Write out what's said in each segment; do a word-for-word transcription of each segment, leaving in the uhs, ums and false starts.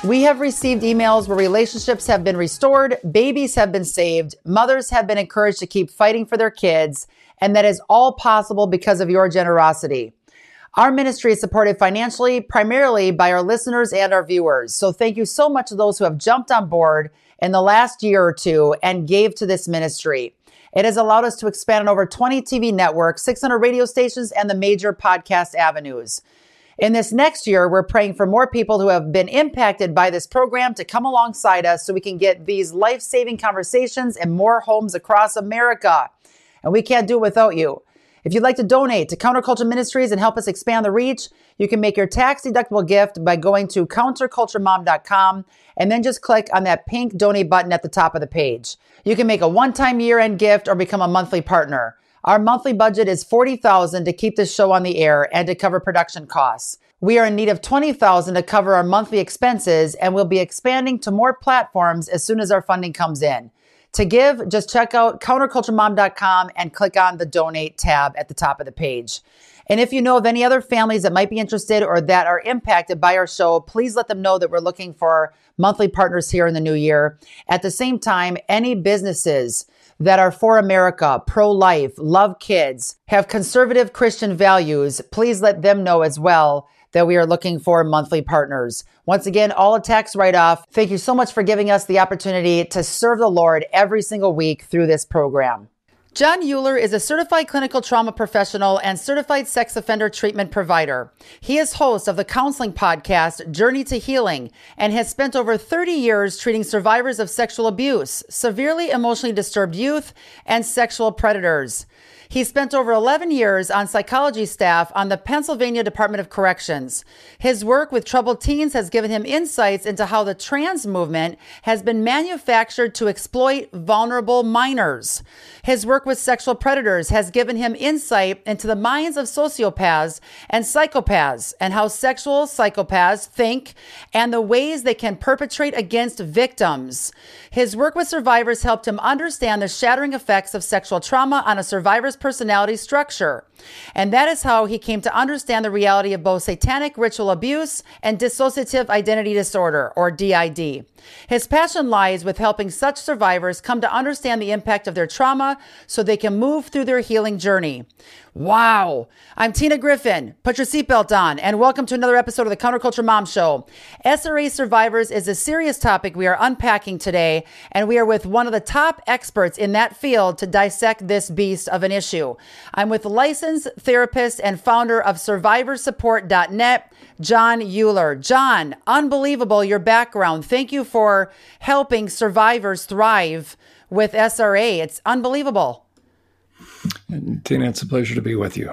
We have received emails where relationships have been restored, babies have been saved, mothers have been encouraged to keep fighting for their kids, and that is all possible because of your generosity. Our ministry is supported financially, primarily by our listeners and our viewers. So thank you so much to those who have jumped on board in the last year or two and gave to this ministry. It has allowed us to expand on over twenty T V networks, six hundred radio stations, and the major podcast avenues. In this next year, we're praying for more people who have been impacted by this program to come alongside us so we can get these life-saving conversations in more homes across America. And we can't do it without you. If you'd like to donate to Counterculture Ministries and help us expand the reach, you can make your tax-deductible gift by going to counterculture mom dot com and then just click on that pink donate button at the top of the page. You can make a one-time year-end gift or become a monthly partner. Our monthly budget is forty thousand dollars to keep this show on the air and to cover production costs. We are in need of twenty thousand dollars to cover our monthly expenses, and we'll be expanding to more platforms as soon as our funding comes in. To give, just check out counterculture mom dot com and click on the donate tab at the top of the page. And if you know of any other families that might be interested or that are impacted by our show, please let them know that we're looking for monthly partners here in the new year. At the same time, any businesses that are for America, pro-life, love kids, have conservative Christian values, please let them know as well that we are looking for monthly partners. Once again, all a tax write-off. Thank you so much for giving us the opportunity to serve the Lord every single week through this program. John Uhler is a certified clinical trauma professional and certified sex offender treatment provider. He is host of the counseling podcast, Journey to Healing, and has spent over thirty years treating survivors of sexual abuse, severely emotionally disturbed youth, and sexual predators. He spent over eleven years on psychology staff on the Pennsylvania Department of Corrections. His work with troubled teens has given him insights into how the trans movement has been manufactured to exploit vulnerable minors. His work with sexual predators has given him insight into the minds of sociopaths and psychopaths and how sexual psychopaths think and the ways they can perpetrate against victims. His work with survivors helped him understand the shattering effects of sexual trauma on a survivor's personality structure. And that is how he came to understand the reality of both satanic ritual abuse and dissociative identity disorder, or D I D. His passion lies with helping such survivors come to understand the impact of their trauma so they can move through their healing journey. Wow. I'm Tina Griffin. Put your seatbelt on and welcome to another episode of the Counterculture Mom Show. S R A survivors is a serious topic we are unpacking today, and we are with one of the top experts in that field to dissect this beast of an issue. I'm with licensed therapist and founder of survivor support dot net, John Uhler. John, unbelievable your background. Thank you for helping survivors thrive with S R A. It's unbelievable. Tina, it's a pleasure to be with you.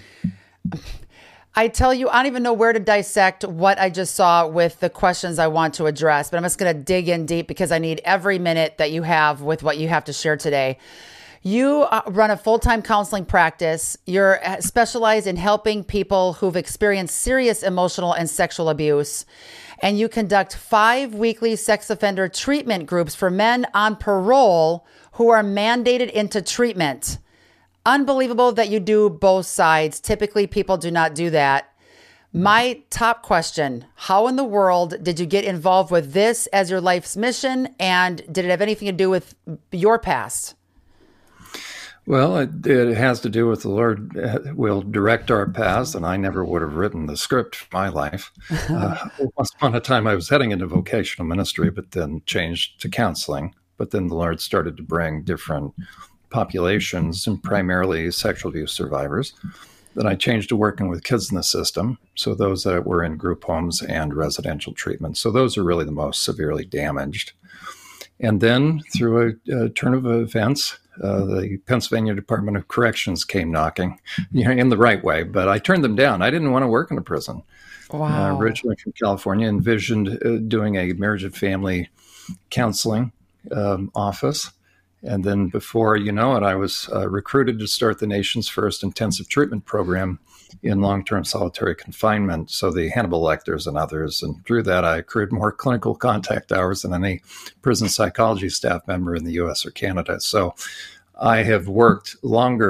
I tell you, I don't even know where to dissect what I just saw with the questions I want to address, but I'm just going to dig in deep because I need every minute that you have with what you have to share today. You uh, run a full-time counseling practice. You're specialized in helping people who've experienced serious emotional and sexual abuse. And you conduct five weekly sex offender treatment groups for men on parole who are mandated into treatment. Unbelievable that you do both sides. Typically, people do not do that. My top question, how in the world did you get involved with this as your life's mission? And did it have anything to do with your past? Well, it, it has to do with the Lord will direct our paths, and I never would have written the script for my life. Uh, once upon a time, I was heading into vocational ministry, but then changed to counseling. But then the Lord started to bring different populations, and primarily sexual abuse survivors. Then I changed to working with kids in the system, so those that were in group homes and residential treatment. So those are really the most severely damaged. And then through a, a turn of events, uh, the Pennsylvania Department of Corrections came knocking, you know, in the right way, but I turned them down. I didn't want to work in a prison. Wow. Uh, originally from California, envisioned uh, doing a marriage and family counseling um, office. And then before you know it, I was uh, recruited to start the nation's first intensive treatment program in long-term solitary confinement. So the Hannibal Lecters and others. And through that, I accrued more clinical contact hours than any prison psychology staff member in the U S or Canada. So I have worked longer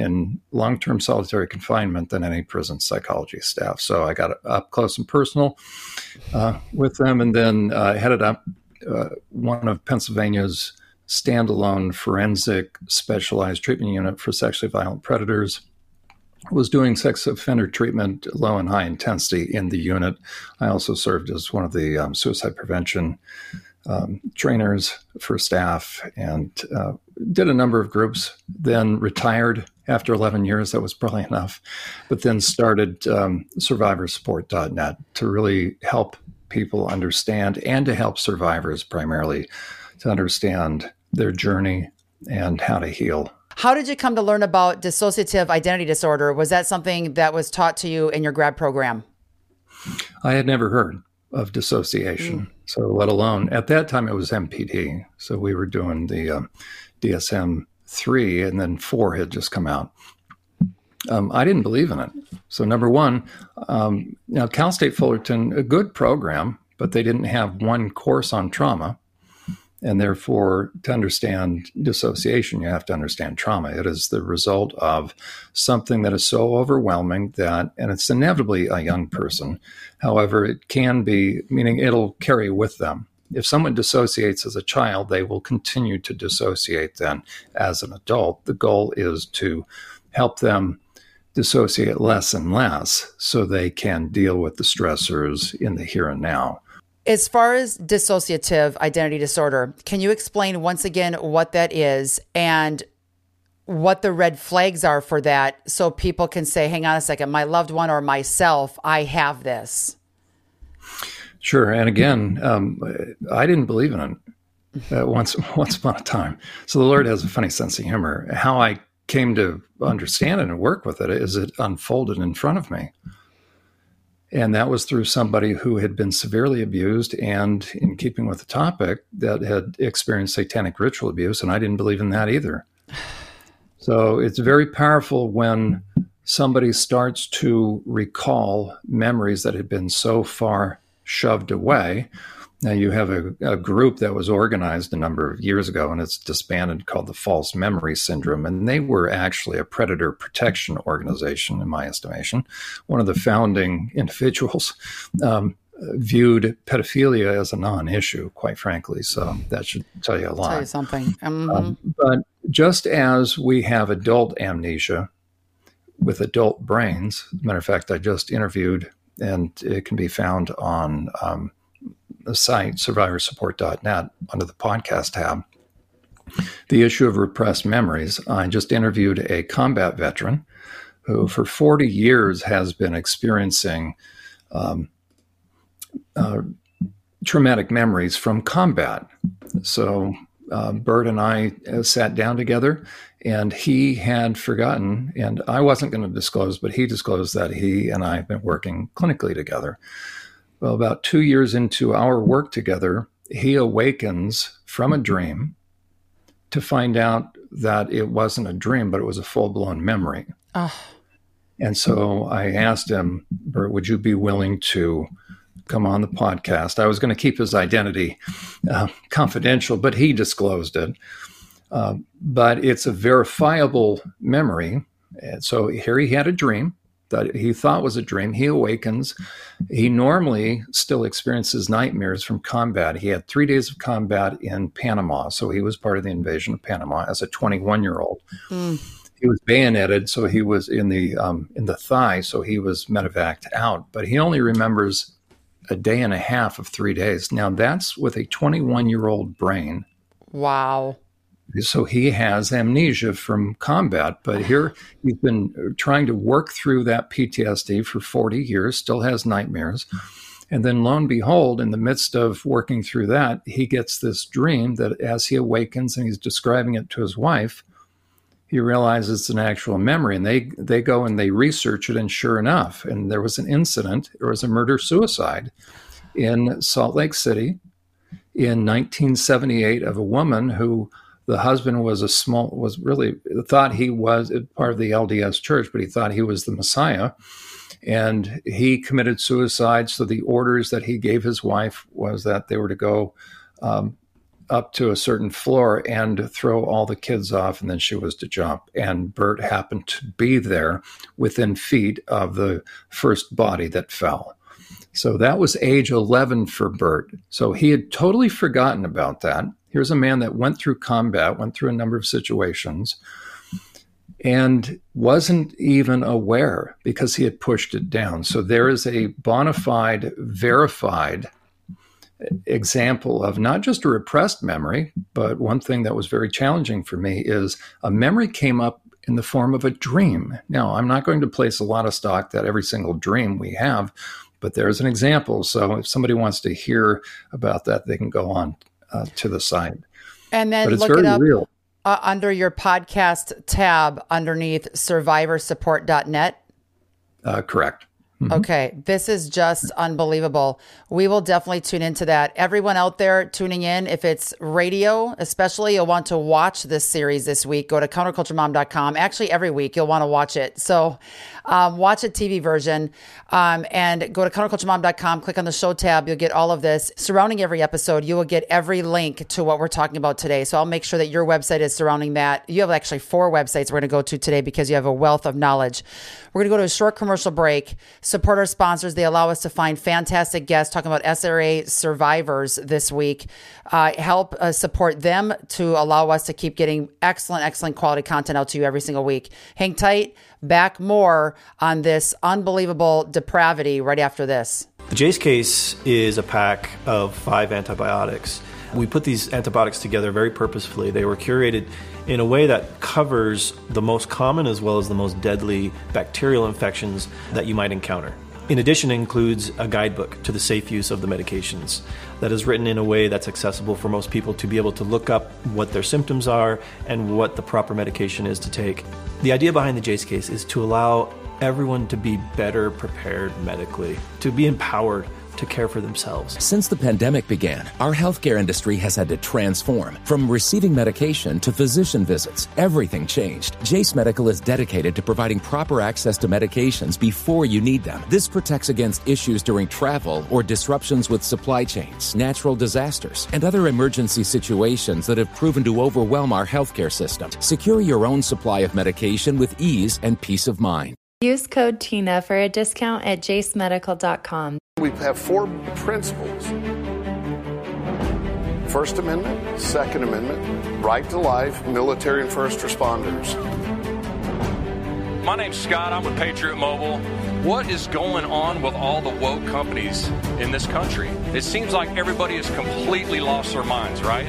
in long-term solitary confinement than any prison psychology staff. So I got up close and personal uh, with them, and then uh, headed up uh, one of Pennsylvania's standalone forensic specialized treatment unit for sexually violent predators. Was doing sex offender treatment, low and high intensity, in the unit. I also served as one of the um, suicide prevention um, trainers for staff, and uh, did a number of groups, then retired after eleven years. That was probably enough. But then started um, survivor support dot net to really help people understand, and to help survivors primarily to understand their journey and how to heal. How did you come to learn about dissociative identity disorder? Was that something that was taught to you in your grad program? I had never heard of dissociation. Mm. So let alone, at that time it was M P D. So we were doing the um, D S M three, and then four had just come out. Um, I didn't believe in it. So number one, um, now Cal State Fullerton, a good program, but they didn't have one course on trauma. And therefore, to understand dissociation, you have to understand trauma. It is the result of something that is so overwhelming that, and it's inevitably a young person. However, it can be, meaning it'll carry with them. If someone dissociates as a child, they will continue to dissociate then as an adult. The goal is to help them dissociate less and less so they can deal with the stressors in the here and now. As far as dissociative identity disorder, can you explain once again what that is and what the red flags are for that, so people can say, hang on a second, my loved one or myself, I have this? Sure. And again, um, I didn't believe in it uh, once, once upon a time. So the Lord has a funny sense of humor. How I came to understand it and work with it is it unfolded in front of me. And that was through somebody who had been severely abused, and in keeping with the topic, that had experienced satanic ritual abuse. And I didn't believe in that either. So it's very powerful when somebody starts to recall memories that had been so far shoved away. Now, you have a, a group that was organized a number of years ago, and it's disbanded, called the False Memory Syndrome. And they were actually a predator protection organization, in my estimation. One of the founding individuals um, viewed pedophilia as a non-issue, quite frankly. So that should tell you a lot. Tell you something. Mm-hmm. Um, but just as we have adult amnesia with adult brains, as a matter of fact, I just interviewed, and it can be found on um, the site, survivor support dot net, under the podcast tab, the issue of repressed memories. I just interviewed a combat veteran who for forty years has been experiencing um, uh, traumatic memories from combat. So uh, Bert and I uh, sat down together, and he had forgotten, and I wasn't going to disclose, but he disclosed that he and I have been working clinically together. Well, about two years into our work together, he awakens from a dream to find out that it wasn't a dream, but it was a full-blown memory. Oh. And so I asked him, Bert, would you be willing to come on the podcast? I was going to keep his identity uh, confidential, but he disclosed it. Uh, but it's a verifiable memory. And so here he had a dream that he thought was a dream. He awakens. He normally still experiences nightmares from combat. He had three days of combat in Panama, so he was part of the invasion of Panama as a twenty-one-year-old. Mm. He was bayoneted, so he was in the um, in the thigh, so he was medevaced out. But he only remembers a day and a half of three days. Now, that's with a twenty-one-year-old brain. Wow. So he has amnesia from combat, but here he's been trying to work through that P T S D for forty years, still has nightmares. And then lo and behold, in the midst of working through that, he gets this dream that as he awakens and he's describing it to his wife, he realizes it's an actual memory. And they, they go and they research it, and sure enough, and there was an incident, there was a murder-suicide in Salt Lake City in nineteen seventy-eight of a woman who the husband was a small, was really thought he was part of the L D S church, but he thought he was the Messiah. And he committed suicide. So the orders that he gave his wife was that they were to go um, up to a certain floor and throw all the kids off, and then she was to jump. And Bert happened to be there within feet of the first body that fell. So that was age eleven for Bert. So he had totally forgotten about that. Here's a man that went through combat, went through a number of situations, and wasn't even aware because he had pushed it down. So there is a bona fide, verified example of not just a repressed memory, but one thing that was very challenging for me is a memory came up in the form of a dream. Now, I'm not going to place a lot of stock that every single dream we have, but there's an example. So if somebody wants to hear about that, they can go on uh, to the site. And then look it up real. Uh, under your podcast tab underneath survivor support dot net. Uh, correct. Mm-hmm. Okay. This is just unbelievable. We will definitely tune into that. Everyone out there tuning in, if it's radio, especially, you'll want to watch this series this week. Go to counterculture mom dot com. Actually, every week you'll want to watch it. So um, watch a T V version um, and go to counterculture mom dot com. Click on the show tab. You'll get all of this. Surrounding every episode, you will get every link to what we're talking about today. So I'll make sure that your website is surrounding that. You have actually four websites we're going to go to today because you have a wealth of knowledge. We're going to go to a short commercial break. Support our sponsors. They allow us to find fantastic guests talking about S R A survivors this week. Uh, help uh, support them to allow us to keep getting excellent, excellent quality content out to you every single week. Hang tight. Back more on this unbelievable depravity right after this. The Jase case is a pack of five antibiotics. We put these antibiotics together very purposefully. They were curated in a way that covers the most common as well as the most deadly bacterial infections that you might encounter. In addition, it includes a guidebook to the safe use of the medications that is written in a way that's accessible for most people to be able to look up what their symptoms are and what the proper medication is to take. The idea behind the Jase case is to allow everyone to be better prepared medically, to be empowered to care for themselves. Since the pandemic began, our healthcare industry has had to transform. From receiving medication to physician visits, everything changed. Jase Medical is dedicated to providing proper access to medications before you need them. This protects against issues during travel or disruptions with supply chains, natural disasters, and other emergency situations that have proven to overwhelm our healthcare system. Secure your own supply of medication with ease and peace of mind. Use code TINA for a discount at jase medical dot com. We have four principles. First Amendment, Second Amendment, right to life, military and first responders. My name's Scott. I'm with Patriot Mobile. What is going on with all the woke companies in this country? It seems like everybody has completely lost their minds, right?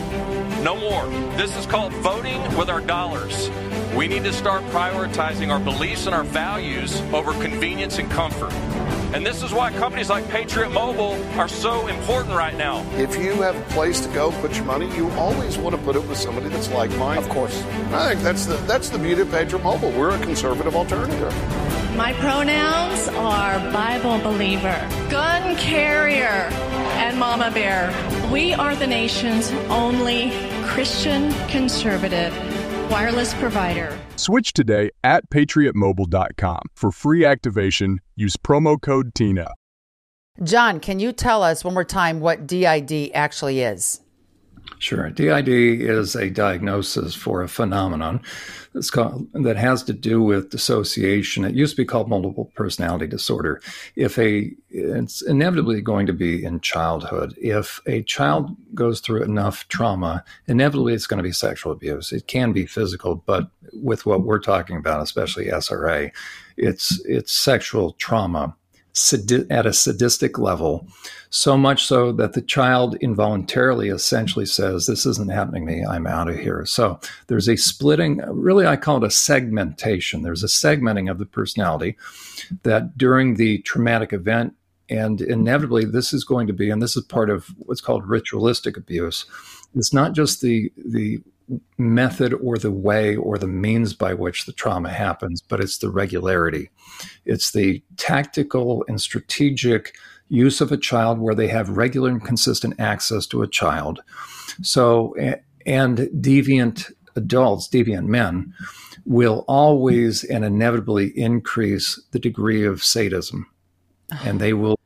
No more. This is called voting with our dollars. We need to start prioritizing our beliefs and our values over convenience and comfort. And this is why companies like Patriot Mobile are so important right now. If you have a place to go put your money, you always want to put it with somebody that's like-minded. Of course. I think that's the that's the beauty of Patriot Mobile. We're a conservative alternative. My pronouns are Bible believer, gun carrier, and mama bear. We are the nation's only Christian conservative wireless provider. Switch today at patriot mobile dot com. For free activation, use promo code TINA. John, can you tell us one more time what D I D actually is? Sure. D I D is a diagnosis for a phenomenon that's called, that has to do with dissociation. It used to be called multiple personality disorder. If a, it's inevitably going to be in childhood. If a child goes through enough trauma, inevitably it's going to be sexual abuse. It can be physical, but with what we're talking about, especially S R A, it's it's sexual trauma at a sadistic level, so much so that the child involuntarily essentially says, this isn't happening to me, I'm out of here. So there's a splitting, really I call it a segmentation. There's a segmenting of the personality that during the traumatic event, and inevitably this is going to be, and this is part of what's called ritualistic abuse, it's not just the the method or the way or the means by which the trauma happens, but it's the regularity. It's the tactical and strategic use of a child where they have regular and consistent access to a child. So, and deviant adults, deviant men, will always and inevitably increase the degree of sadism. And they will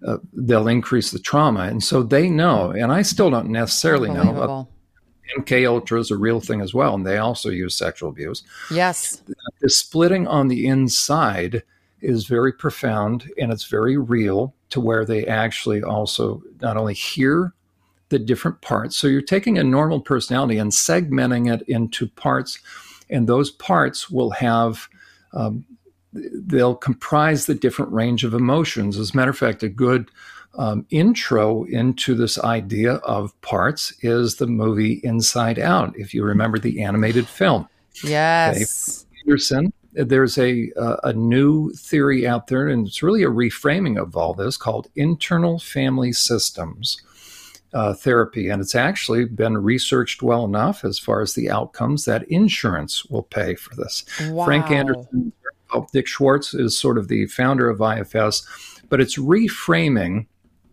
uh, they'll increase the trauma. And so they know, and I still don't necessarily know. Uh, M K Ultra is a real thing as well, and they also use sexual abuse. Yes. The splitting on the inside is very profound, and it's very real, to where they actually also not only hear the different parts. So you're taking a normal personality and segmenting it into parts, and those parts will have, um, they'll comprise the different range of emotions. As a matter of fact, a good um, intro into this idea of parts is the movie Inside Out, if you remember the animated film. Yes. Okay. Peterson, there's a, uh, a new theory out there, and it's really a reframing of all this, called internal family systems uh, therapy. And it's actually been researched well enough as far as the outcomes that insurance will pay for this. Wow. Frank Anderson, Dick Schwartz is sort of the founder of I F S, but it's reframing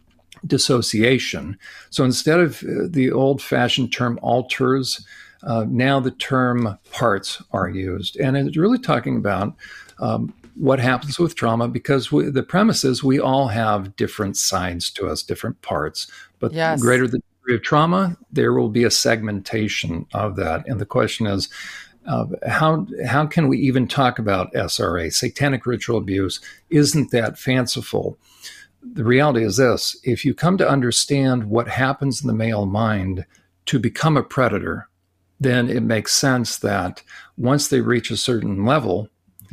dissociation. So instead of uh, the old-fashioned term alters, uh, now the term parts are used. And it's really talking about um, what happens with trauma, because we, the premise is we all have different sides to us, different parts. But yes. the greater the degree of trauma, there will be a segmentation of that. And the question is, Uh, how how can we even talk about S R A, satanic ritual abuse? Isn't that fanciful? The reality is this: if you come to understand what happens in the male mind to become a predator, then it makes sense that once they reach a certain level,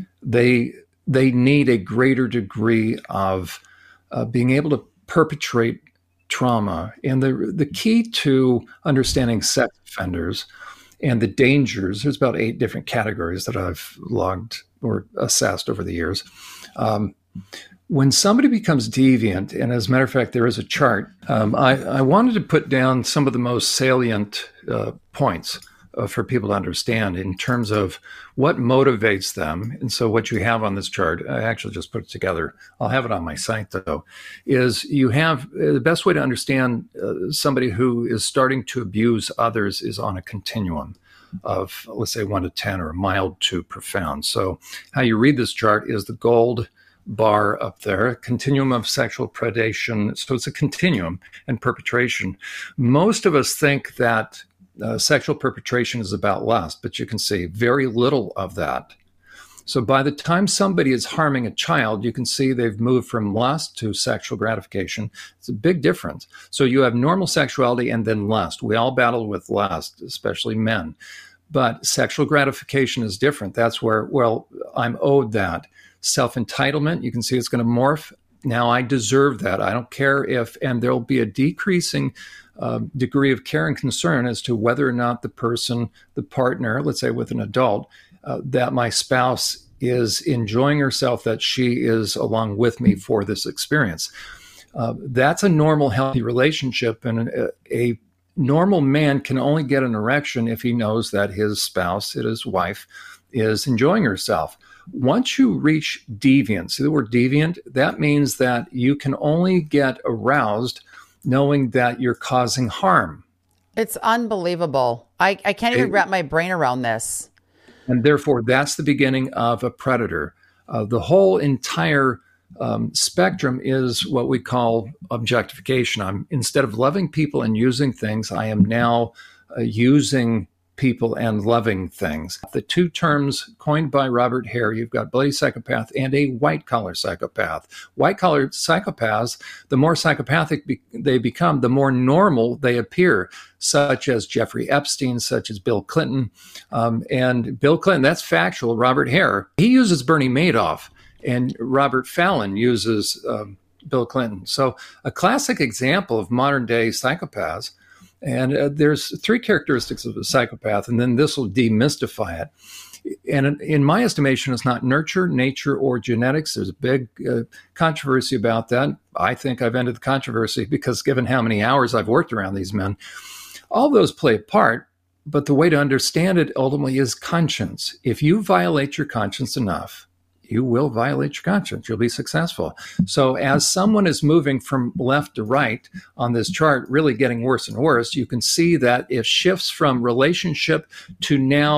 they they need a greater degree of uh, being able to perpetrate trauma. And the the key to understanding sex offenders and the dangers, there's about eight different categories that I've logged or assessed over the years. Um, when somebody becomes deviant, and as a matter of fact, there is a chart, um, I, I wanted to put down some of the most salient uh, points uh, for people to understand in terms of what motivates them. And so what you have on this chart, I actually just put it together. I'll have it on my site, though, is you have uh, the best way to understand uh, somebody who is starting to abuse others is on a continuum of, let's say, one to ten, or mild to profound. So how you read this chart is the gold bar up there, a continuum of sexual predation. So it's a continuum and perpetration. Most of us think that uh, sexual perpetration is about lust, but you can see very little of that. So by the time somebody is harming a child, you can see they've moved from lust to sexual gratification. It's a big difference. So you have normal sexuality and then lust. We all battle with lust, especially men. But sexual gratification is different. That's where, well, I'm owed that. Self-entitlement, you can see it's going to morph. Now I deserve that. I don't care if, and there'll be a decreasing uh, degree of care and concern as to whether or not the person, the partner, let's say with an adult, uh, that my spouse is enjoying herself, that she is along with me for this experience. Uh, that's a normal, healthy relationship, and a, a normal man can only get an erection if he knows that his spouse, his wife, is enjoying herself. Once you reach deviant, see the word deviant, that means that you can only get aroused knowing that you're causing harm. It's unbelievable. I, I can't even wrap my brain around this. And therefore, that's the beginning of a predator. Uh, the whole entire um, spectrum is what we call objectification. I'm, instead of loving people and using things, I am now uh, using people and loving things. The two terms coined by Robert Hare, you've got bloody psychopath and a white-collar psychopath. White-collar psychopaths, the more psychopathic be- they become, the more normal they appear, such as Jeffrey Epstein, such as Bill Clinton. Um, and Bill Clinton, that's factual. Robert Hare, he uses Bernie Madoff, and Robert Fallon uses um, Bill Clinton. So a classic example of modern-day psychopaths. And uh, there's three characteristics of a psychopath, and then this will demystify it. And in, in my estimation, it's not nurture, nature, or genetics. There's a big uh, controversy about that. I think I've ended the controversy because given how many hours I've worked around these men, all those play a part, but the way to understand it ultimately is conscience. If you violate your conscience enough, you will violate your conscience. You'll be successful. So as someone is moving from left to right on this chart, really getting worse and worse, you can see that it shifts from relationship to now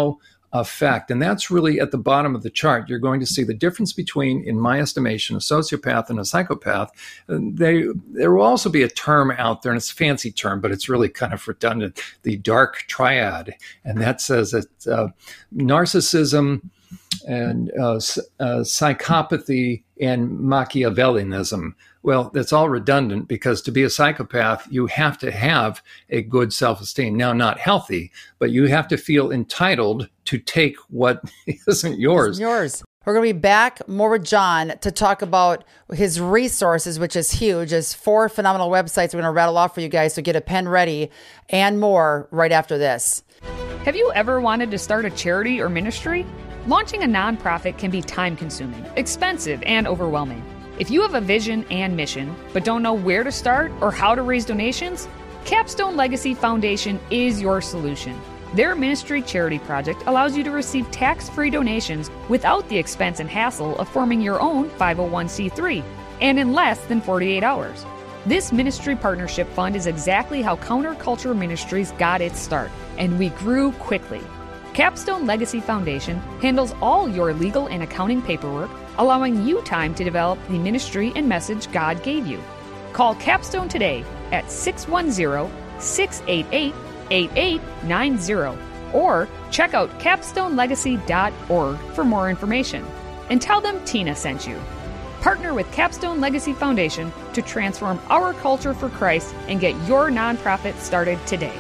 effect. And that's really at the bottom of the chart. You're going to see the difference between, in my estimation, a sociopath and a psychopath. They, there will also be a term out there, and it's a fancy term, but it's really kind of redundant, the dark triad. And that says that uh, narcissism and uh, uh, psychopathy and Machiavellianism. Well, that's all redundant, because to be a psychopath, you have to have a good self-esteem. Now, not healthy, but you have to feel entitled to take what isn't yours. Isn't yours. We're going to be back more with John to talk about his resources, which is huge. There's four phenomenal websites we're going to rattle off for you guys, so get a pen ready, and more right after this. Have you ever wanted to start a charity or ministry? Launching a nonprofit can be time-consuming, expensive, and overwhelming. If you have a vision and mission, but don't know where to start or how to raise donations, Capstone Legacy Foundation is your solution. Their ministry charity project allows you to receive tax-free donations without the expense and hassle of forming your own five oh one c three, and in less than forty-eight hours. This ministry partnership fund is exactly how Counterculture Ministries got its start, and we grew quickly. Capstone Legacy Foundation handles all your legal and accounting paperwork, allowing you time to develop the ministry and message God gave you. Call Capstone today at six one zero, six eight eight, eight eight nine zero or check out capstone legacy dot org for more information. And tell them Tina sent you. Partner with Capstone Legacy Foundation to transform our culture for Christ and get your nonprofit started today.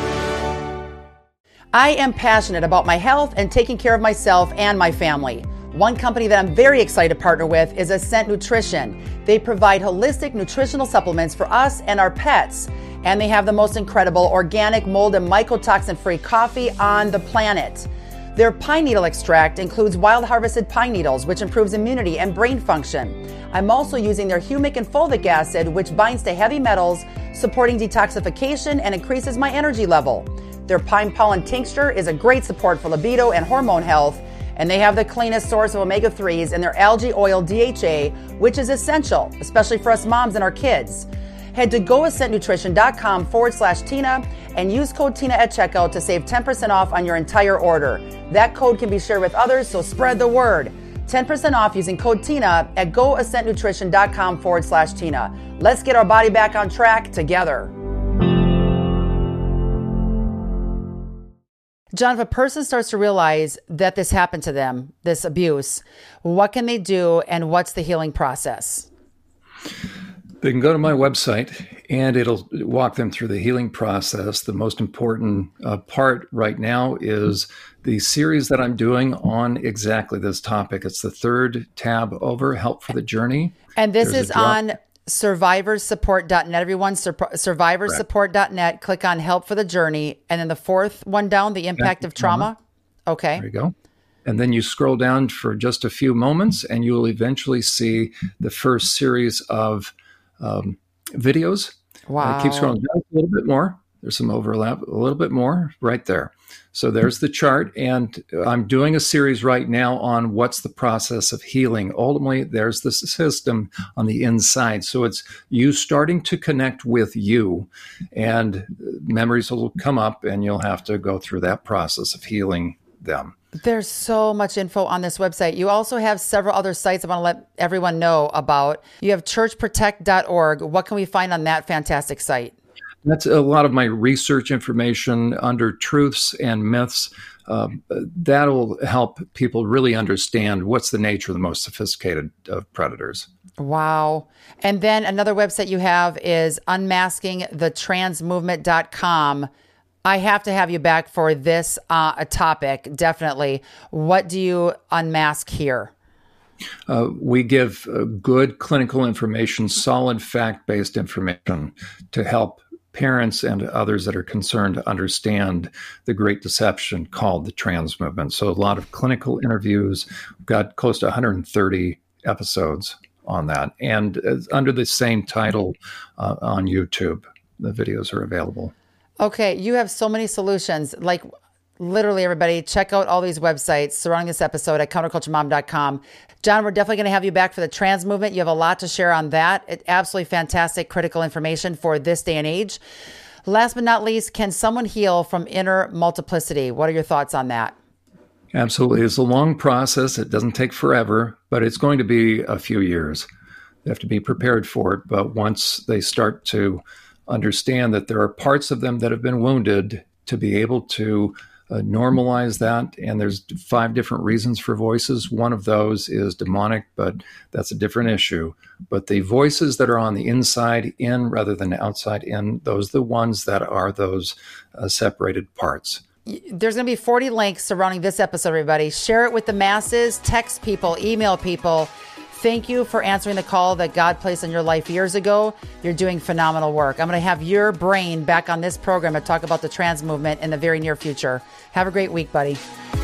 I am passionate about my health and taking care of myself and my family. One company that I'm very excited to partner with is Ascent Nutrition. They provide holistic nutritional supplements for us and our pets. And they have the most incredible organic, mold, and mycotoxin-free coffee on the planet. Their pine needle extract includes wild harvested pine needles, which improves immunity and brain function. I'm also using their humic and fulvic acid, which binds to heavy metals, supporting detoxification and increases my energy level. Their pine pollen tincture is a great support for libido and hormone health. And they have the cleanest source of omega threes in their algae oil D H A, which is essential, especially for us moms and our kids. Head to goascentnutrition.com forward slash Tina and use code Tina at checkout to save ten percent off on your entire order. That code can be shared with others, so spread the word. ten percent off using code Tina at goascentnutrition.com forward slash Tina. Let's get our body back on track together. John, if a person starts to realize that this happened to them, this abuse, what can they do and what's the healing process? They can go to my website and it'll walk them through the healing process. The most important uh, part right now is the series that I'm doing on exactly this topic. It's the third tab over, Help for the Journey. And this There's is on survivors support dot net, everyone. Sur- survivors support dot net. Click on Help for the Journey. And then the fourth one down, the impact of trauma. trauma. Okay. There you go. And then you scroll down for just a few moments and you will eventually see the first series of um, videos. Wow. Uh, keep scrolling down a little bit more. There's some overlap, a little bit more right there. So there's the chart. And I'm doing a series right now on what's the process of healing. Ultimately, there's the system on the inside. So it's you starting to connect with you, and memories will come up and you'll have to go through that process of healing them. There's so much info on this website. You also have several other sites I want to let everyone know about. You have church protect dot org. What can we find on that fantastic site? That's a lot of my research information under truths and myths. Um, that'll help people really understand what's the nature of the most sophisticated of predators. Wow. And then another website you have is unmasking the trans movement dot com. I have to have you back for this uh, a topic, definitely. What do you unmask here? Uh, we give uh, good clinical information, solid fact-based information to help parents and others that are concerned to understand the great deception called the trans movement. So a lot of clinical interviews. We've got close to one hundred thirty episodes on that. And uh, under the same title uh, on YouTube, the videos are available. Okay, you have so many solutions. Like literally everybody, check out all these websites surrounding this episode at counterculture mom dot com. John, we're definitely going to have you back for the trans movement. You have a lot to share on that. It's absolutely fantastic, critical information for this day and age. Last but not least, can someone heal from inner multiplicity? What are your thoughts on that? Absolutely. It's a long process. It doesn't take forever, but it's going to be a few years. They have to be prepared for it. But once they start to understand that there are parts of them that have been wounded, to be able to uh, normalize that. And there's five different reasons for voices. One of those is demonic, but that's a different issue. But the voices that are on the inside in rather than outside in, those are the ones that are those uh, separated parts. There's going to be forty links surrounding this episode, everybody. Share it with the masses, text people, email people. Thank you for answering the call that God placed in your life years ago. You're doing phenomenal work. I'm going to have your brain back on this program to talk about the trans movement in the very near future. Have a great week, buddy.